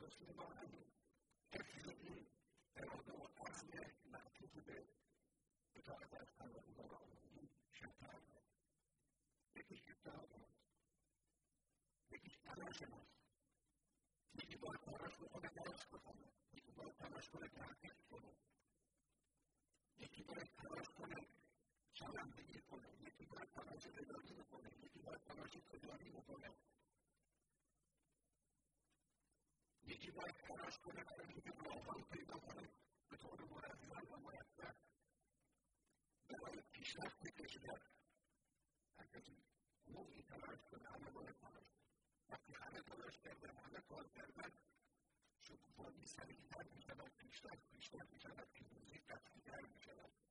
رسول ما همین حفظ این اراده و عزم معطوف به اطاعت از پروردگار عالمین شرط یکیش اتحاد هست، یکیش تلاش ماست، یکی باید تلاش بکنه درست بکنه، یکی باید تلاش کنه تحقیق کنه، یکی باید تلاش کنه شنوندگی کنه، یکی باید تلاش اداری بکنه، یکی باید تلاش تجاری بکنه، یکی باید تلاش کنه برای اینکه راههایی پیدا کنه به طور منظم و مرتب برای پیشرفت کشور. هر کسی نوعی تلاش کنه، همه باید تلاش کنه. وقتی همه تلاش کردن، همه کار کردن، شکوفایی سریعتر می‌شود، پیشرفت می‌شود، پیروزی قطعی‌تر می‌شود.